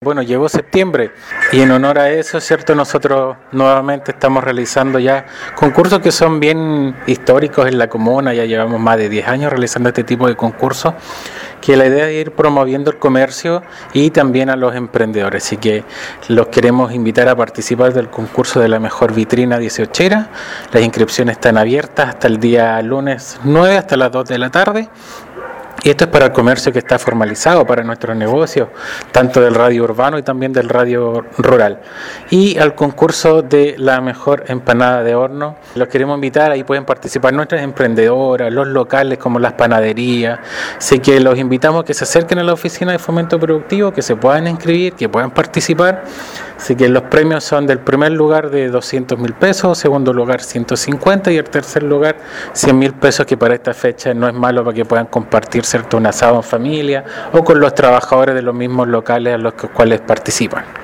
Bueno, llegó septiembre y en honor a eso, ¿cierto? Nosotros nuevamente estamos realizando ya concursos que son bien históricos en la comuna. Ya llevamos más de 10 años realizando este tipo de concursos, que la idea es ir promoviendo el comercio y también a los emprendedores. Así que los queremos invitar a participar del concurso de la mejor vitrina 18era. Las inscripciones están abiertas hasta el día lunes 9, hasta las 2 de la tarde. Y esto es para el comercio que está formalizado, para nuestros negocios, tanto del radio urbano y también del radio rural. Y al concurso de la mejor empanada de horno, los queremos invitar, ahí pueden participar nuestras emprendedoras, los locales como las panaderías. Así que los invitamos a que se acerquen a la oficina de fomento productivo, que se puedan inscribir, que puedan participar. Así que los premios son del primer lugar de 200.000 pesos, segundo lugar 150 y el tercer lugar 100.000 pesos, que para esta fecha no es malo para que puedan compartir, ¿cierto?, un asado en familia o con los trabajadores de los mismos locales a los cuales participan.